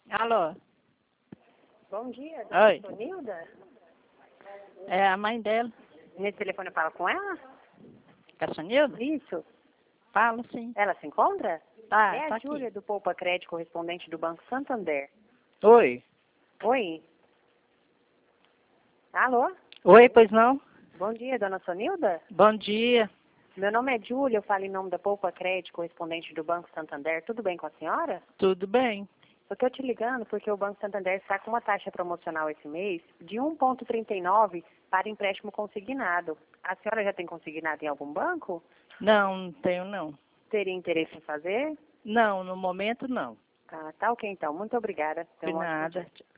Alô? Bom dia, dona Oi. Sonilda. É a mãe dela. Nesse telefone eu falo com ela? Caçanilda? Isso. Fala sim. Ela se encontra? Tá, É tá a Júlia aqui. do Poupa Crédito, correspondente do Banco Santander. Oi. Oi. Alô? Oi, pois não? Bom dia, dona Sonilda. Bom dia. Meu nome é Júlia, eu falo em nome da Poupa Crédito, correspondente do Banco Santander. Tudo bem com a senhora? Tudo bem? Eu estou te ligando porque o Banco Santander está com uma taxa promocional esse mês de 1,39 para empréstimo consignado. A senhora já tem consignado em algum banco? Não, não tenho não. Teria interesse em fazer? Não, no momento não. Tá ok então. Muito obrigada. De Tenha um ótimo dia. nada.